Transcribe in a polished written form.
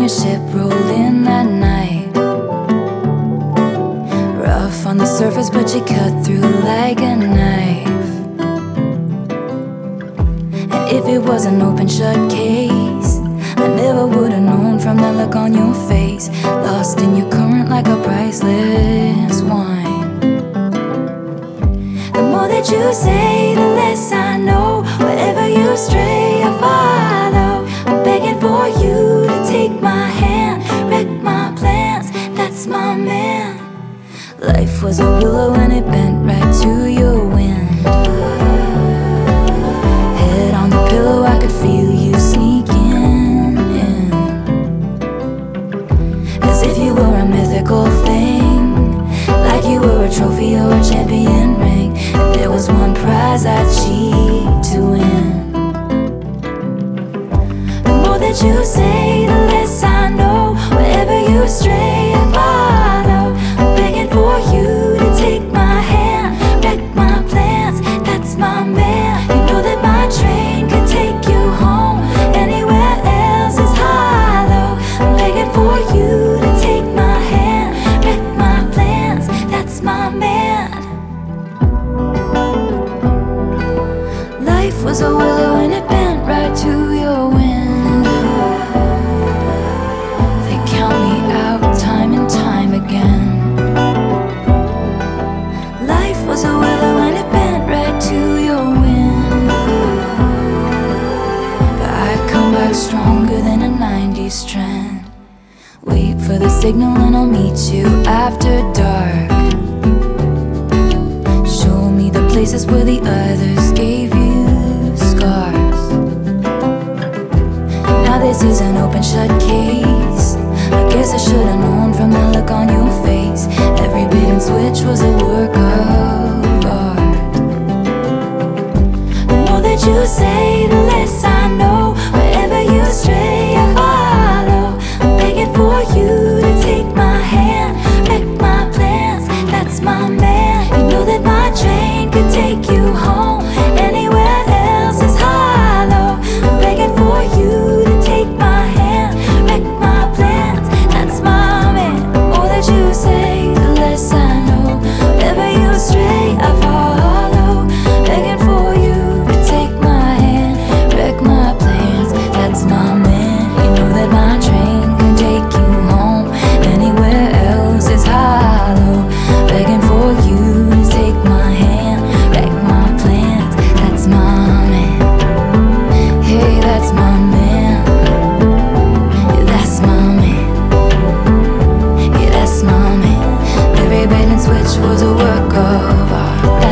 your ship rolled in that night. Rough on the surface, but you cut through like a knife. And if it was an open shut case, I never would've known from the look on your face. Lost in your current like a priceless wine. The more that you say, the less I know. Wherever you stray, I follow. I'm begging for you to take my hand, wreck my plans, that's my man. Life was a willow and it bent right to your wind. Head on the pillow, I could feel you sneaking in, as if you were a mythical thing, like you were a trophy or a champion ring. And there was one prize I'd cheat to win. The more that you say, the less I know. Wherever you stray, I follow. I'm begging for you to take my hand, wreck my plans, that's my man. You know that my train could take you home. Anywhere else is hollow. I'm begging for you to take my hand, wreck my plans, that's my man. Life was a willow and it bent right to your wind. They count me out time and time again. Life was a willow and it bent right to your wind. But I come back stronger than a 90s trend. Wait for the signal and I'll meet you after dark. Show me the places where the others gave you scars. Now this is an open shut case. I guess I should've known from the look on your face. Every bait and switch was a work of art. The more that you say, the less I know. Wherever you stray, I follow. I'm begging for you to take my hand, wreck my plans, that's my man. You know that my train could take you home. Anywhere else is hollow. I'm begging for you to take my hand, wreck my plans, that's my man. The more that you say, the less I know. Wherever you stray, I follow. Begging for you to take my hand, wreck my plans, that's my man. You know that my train can take you home. Anywhere else is hollow. Begging for you to take my hand, wreck my plans, that's my man. Hey, that's my man. Yeah, that's my man. Yeah, that's my man. Every bait and switch was a work of art.